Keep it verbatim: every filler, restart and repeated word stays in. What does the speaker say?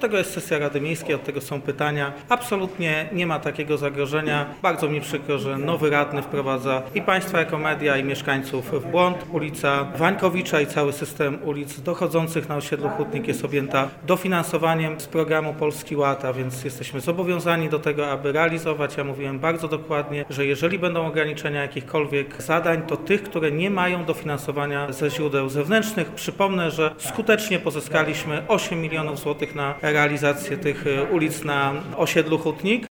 tego jest sesja Rady Miejskiej, od tego są pytania. Absolutnie nie ma takiego zagrożenia. Bardzo mi przykro, że nowy radny wprowadza i państwa jako media, i mieszkańców w błąd. Ulica Wańkowicza i cały system ulic dochodzących na osiedlu Hutnik jest objęta dofinansowaniem z programu Polski Ład, a więc jesteśmy zobowiązani do tego, aby realizować. Ja mówiłem bardzo dokładnie, że jeżeli będą ograniczenia jakichkolwiek zadań, to tych, które nie mają dofinansowania ze źródeł zewnętrznych. Przypomnę, że skutecznie pozyskaliśmy osiem milionów złotych na realizację tych ulic na osiedlu Hutnik.